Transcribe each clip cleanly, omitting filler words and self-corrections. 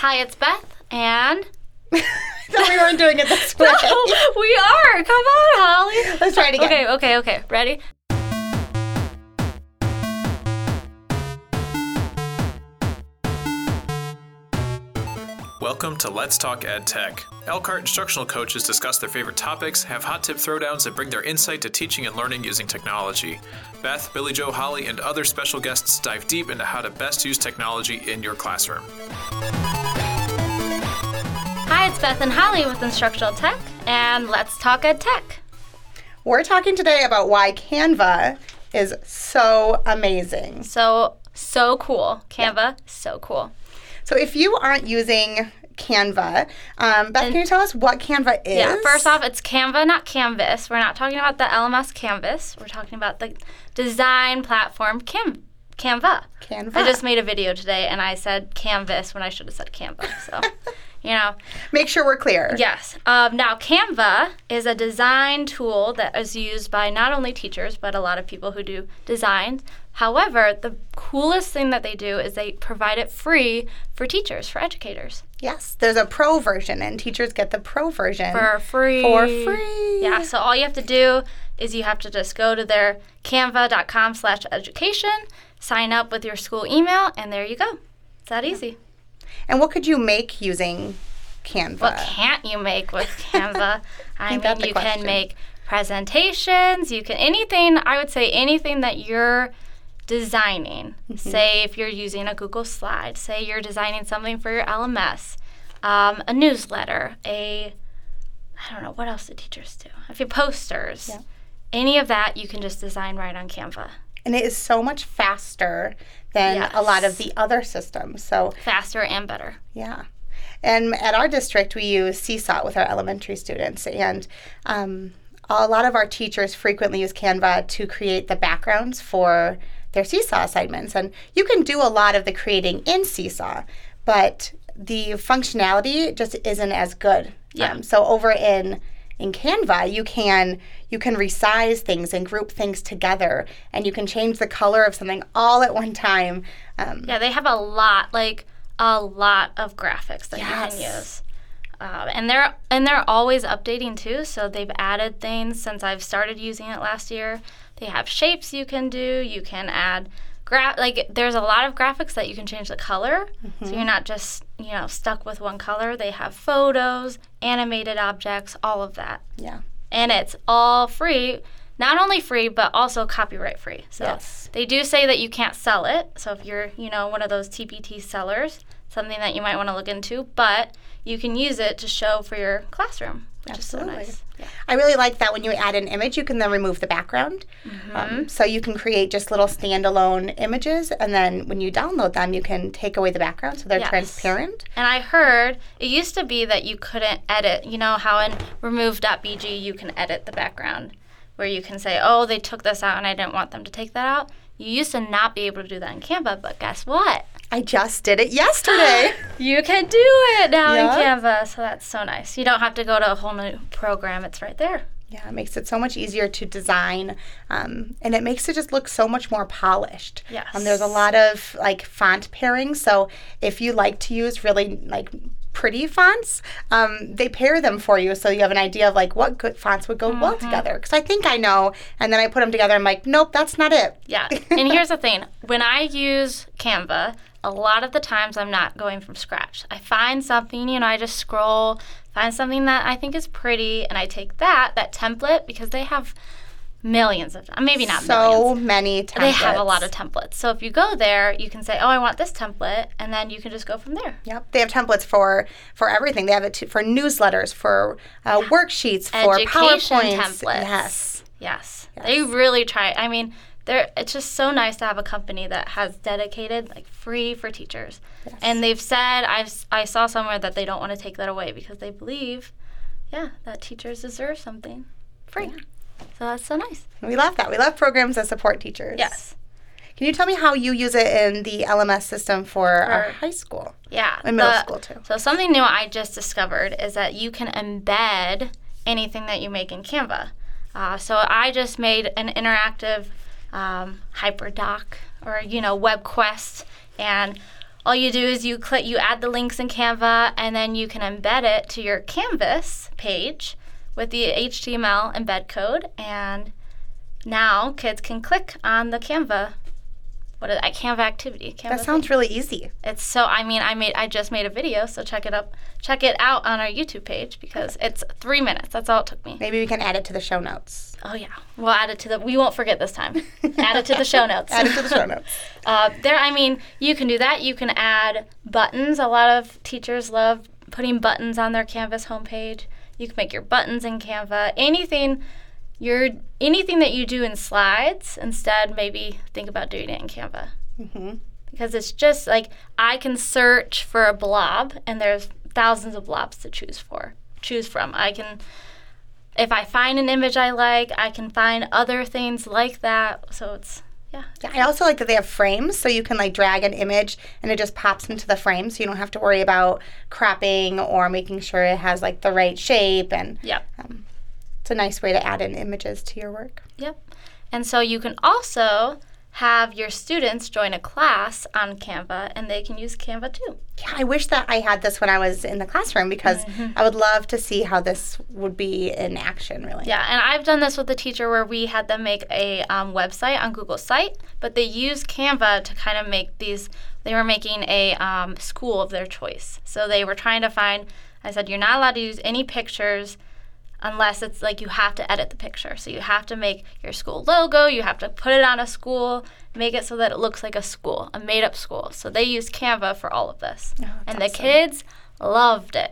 Hi, it's Beth, and... I thought we weren't doing it this way. No, we are. Come on, Holly. Let's try it again. Okay. Ready? Welcome to Let's Talk Ed Tech. Elkhart instructional coaches discuss their favorite topics, have hot tip throwdowns, and bring their insight to teaching and learning using technology. Beth, Billy Joe, Holly, and other special guests dive deep into how to best use technology in your classroom. Hi, it's Beth and Holly with Instructional Tech, and Let's Talk Ed Tech. We're talking today about why Canva is so amazing. So cool. Canva, so cool. So if you aren't using Canva, Beth, can you tell us what Canva is? Yeah, first off, it's Canva, not Canvas. We're not talking about the LMS Canvas. We're talking about the design platform Canva. Canva. I just made a video today, and I said Canvas when I should have said Canva. So, Make sure we're clear. Yes. Now, Canva is a design tool that is used by not only teachers, but a lot of people who do design. However, the coolest thing that they do is they provide it free for teachers, for educators. Yes, there's a pro version, and teachers get the pro version. For free. Yeah, so all you have to do is you have to just go to their canva.com/education, sign up with your school email, and there you go. It's that easy. And what could you make using Canva? What can't you make with Canva? I mean, you question. can make presentations. You can anything that you're designing. Mm-hmm. Say if you're using a Google slide. Say you're designing something for your LMS, a newsletter, I don't know, what else do teachers do? If you posters, any of that you can just design right on Canva. And it is so much faster than a lot of the other systems. So faster and better. Yeah. And at our district, we use Seesaw with our elementary students. And a lot of our teachers frequently use Canva to create the backgrounds for their Seesaw assignments. And you can do a lot of the creating in Seesaw, but the functionality just isn't as good. Yeah. So over in Canva, you can resize things and group things together, and you can change the color of something all at one time. They have a lot of graphics that you can use. And they're always updating too, so they've added things since I've started using it last year. They have shapes you can do. You can add there's a lot of graphics that you can change the color, so you're not just stuck with one color. They have photos, animated objects, all of that. Yeah. And it's all free. Not only free, but also copyright free. So they do say that you can't sell it. So if you're, one of those TPT sellers, something that you might want to look into, but you can use it to show for your classroom, which is so nice. Yeah. I really like that when you add an image, you can then remove the background. So you can create just little standalone images, and then when you download them, you can take away the background so they're transparent. And I heard it used to be that you couldn't edit. You know how in remove.bg you can edit the background, where you can say, oh, they took this out and I didn't want them to take that out. You used to not be able to do that in Canva, but guess what? I just did it yesterday. You can do it now in Canva, so that's so nice. You don't have to go to a whole new program. It's right there. Yeah, it makes it so much easier to design, and it makes it just look so much more polished. Yes. There's a lot of font pairing, so if you like to use really pretty fonts, they pair them for you, so you have an idea of what good fonts would go well together. Because I think I know, and then I put them together. I'm like, nope, that's not it. Yeah, and here's the thing: when I use Canva, a lot of the times I'm not going from scratch. I find something, I just scroll, find something that I think is pretty, and I take that template, because they have millions of them. Maybe not millions. So many templates. They have a lot of templates. So if you go there, you can say, oh, I want this template, and then you can just go from there. Yep. They have templates for everything. They have it for newsletters, for worksheets, for Education PowerPoints. templates. Yes. They really try. I mean, it's just so nice to have a company that has dedicated, free for teachers. Yes. And they've said, I saw somewhere that they don't want to take that away because they believe, that teachers deserve something free. Yeah. So that's so nice. We love that. We love programs that support teachers. Yes. Can you tell me how you use it in the LMS system for our high school? Yeah. And middle school, too. So something new I just discovered is that you can embed anything that you make in Canva. So I just made an interactive HyperDoc or, WebQuest, and all you do is you add the links in Canva, and then you can embed it to your Canvas page with the HTML embed code, and now kids can click on the Canva Canva activity. Canva That sounds really easy. It's so, I just made a video, so check it out on our YouTube page, because it's 3 minutes. That's all it took me. Maybe we can add it to the show notes. Oh yeah, we'll add it we won't forget this time. Add it to the show notes. Add it to the show notes. You can do that. You can add buttons. A lot of teachers love putting buttons on their Canvas homepage. You can make your buttons in Canva. Anything that you do in slides, instead maybe think about doing it in Canva. Mm-hmm. Because it's just like, I can search for a blob, and there's thousands of blobs to choose from. If I find an image I like, I can find other things like that. So it's, yeah. I also like that they have frames, so you can like drag an image and it just pops into the frame, so you don't have to worry about cropping or making sure it has like the right shape. And Yep. It's a nice way to add in images to your work. Yep. And so you can also have your students join a class on Canva, and they can use Canva too. Yeah, I wish that I had this when I was in the classroom, because I would love to see how this would be in action, really. Yeah, and I've done this with a teacher where we had them make a website on Google Site, but they used Canva to kind of make these. They were making a school of their choice. So they were trying to find, I said, you're not allowed to use any pictures unless it's like you have to edit the picture. So you have to make your school logo, you have to put it on a school, make it so that it looks like a school, a made-up school. So they used Canva for all of this. Oh, and awesome. The kids loved it.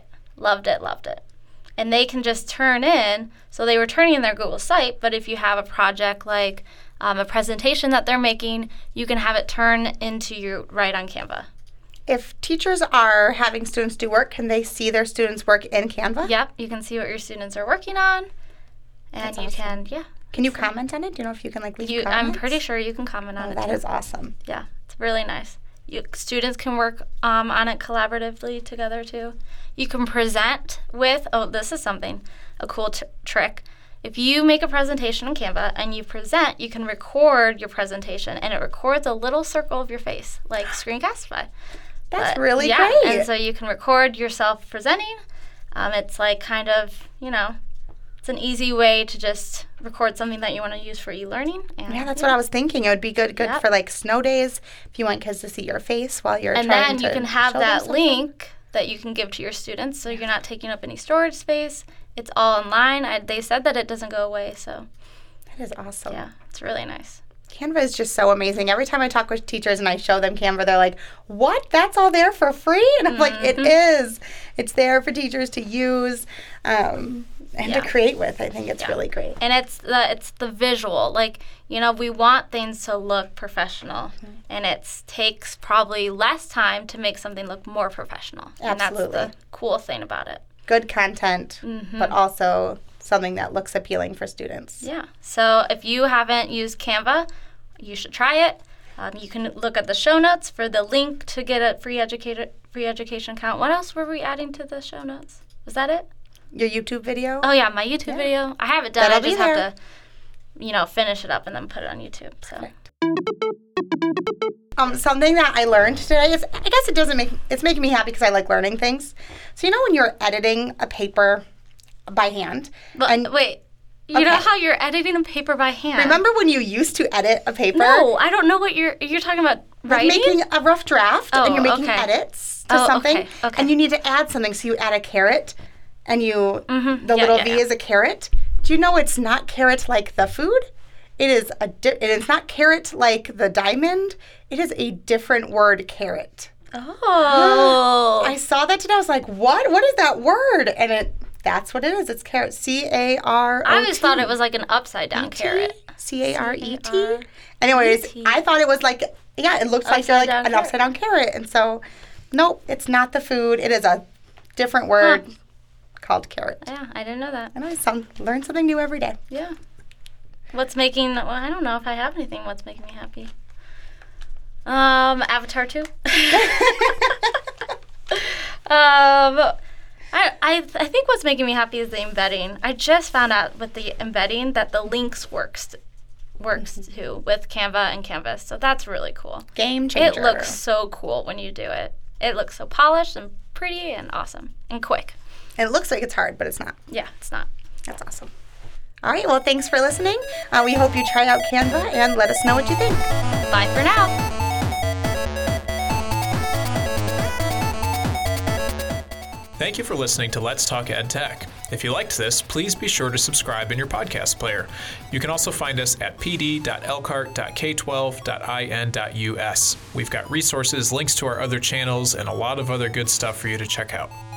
And they can just turn in, so they were turning in their Google Site, but if you have a project like a presentation that they're making, you can have it turn into right on Canva. If teachers are having students do work, can they see their students' work in Canva? Yep, you can see what your students are working on, and That's you awesome. can, Can you comment on it? Do you know if you can like leave comments? I'm pretty sure you can comment on it. That too. is awesome. Yeah, it's really nice. Students can work on it collaboratively together too. You can present with, this is a cool trick. If you make a presentation on Canva and you present, you can record your presentation, and it records a little circle of your face, like Screencastify. That's really yeah, great. And so you can record yourself presenting. It's like kind of, it's an easy way to just record something that you want to use for e-learning. Yeah, that's what I was thinking. It would be good for like snow days if you want kids to see your face while you're trying to And then you can have show them that something. link that you can give to your students, so you're not taking up any storage space. It's all online. They said that it doesn't go away, so. That is awesome. Yeah, it's really nice. Canva is just so amazing. Every time I talk with teachers and I show them Canva, they're like, what? That's all there for free? And I'm like, it is. It's there for teachers to use and to create with. I think it's really great. And it's the visual. Like, we want things to look professional. Mm-hmm. And it takes probably less time to make something look more professional. Absolutely. And that's the cool thing about it. Good content, but also something that looks appealing for students. Yeah. So if you haven't used Canva, you should try it. You can look at the show notes for the link to get a free education account. What else were we adding to the show notes? Was that it? Your YouTube video? Oh, yeah, my YouTube video. I have it done. That'll I just be there. have to, finish it up and then put it on YouTube. So. Something that I learned today is, I guess it's making me happy because I like learning things. So when you're editing a paper by hand. But wait, you know how you're editing a paper by hand? Remember when you used to edit a paper? No, I don't know what you're talking about. Writing? Making a rough draft and you're making okay. edits to something. Okay. And you need to add something. So you add a carrot and the little V is a carrot. Do you know it's not carrot like the food? It is it's not carrot like the diamond. It is a different word, carrot. Oh. I saw that today. I was like, what? What is that word? And that's what it is. It's carrot. C-A-R-O-T. I always thought it was like an upside down carrot. C-A-R-E-T. Anyways, I thought it was like, it looks like you're like an upside down carrot. And so, nope, it's not the food. It is a different word called carrot. Yeah, I didn't know that. And I learn something new every day. Yeah. I don't know if I have anything. What's making me happy? Avatar 2. I think what's making me happy is the embedding. I just found out with the embedding that the links work works too with Canva and Canvas. So that's really cool. Game changer. It looks so cool when you do it. It looks so polished and pretty and awesome and quick. And it looks like it's hard, but it's not. Yeah, it's not. That's awesome. All right, well, thanks for listening. We hope you try out Canva and let us know what you think. Bye for now. Thank you for listening to Let's Talk EdTech. If you liked this, please be sure to subscribe in your podcast player. You can also find us at pd.elkhart.k12.in.us. We've got resources, links to our other channels, and a lot of other good stuff for you to check out.